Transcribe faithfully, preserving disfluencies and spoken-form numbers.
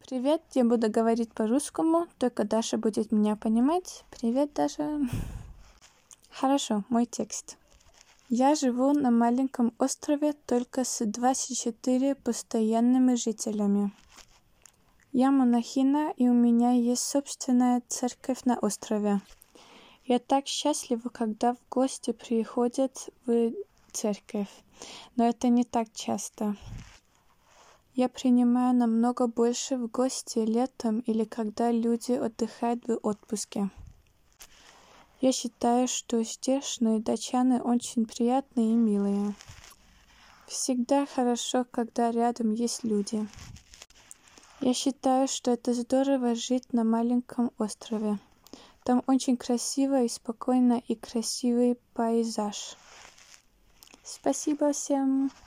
Привет, я буду говорить по-русскому, только Даша будет меня понимать. Привет, Даша. Хорошо, мой текст. Я живу на маленьком острове только с двадцатью четырьмя постоянными жителями. Я монахиня, и у меня есть собственная церковь на острове. Я так счастлива, когда в гости приходят в церковь, но это не так часто. Я принимаю намного больше в гости летом или когда люди отдыхают в отпуске. Я считаю, что здешние датчане очень приятные и милые. Всегда хорошо, когда рядом есть люди. Я считаю, что это здорово жить на маленьком острове. Там очень красиво и спокойно, и красивый пейзаж. Спасибо всем!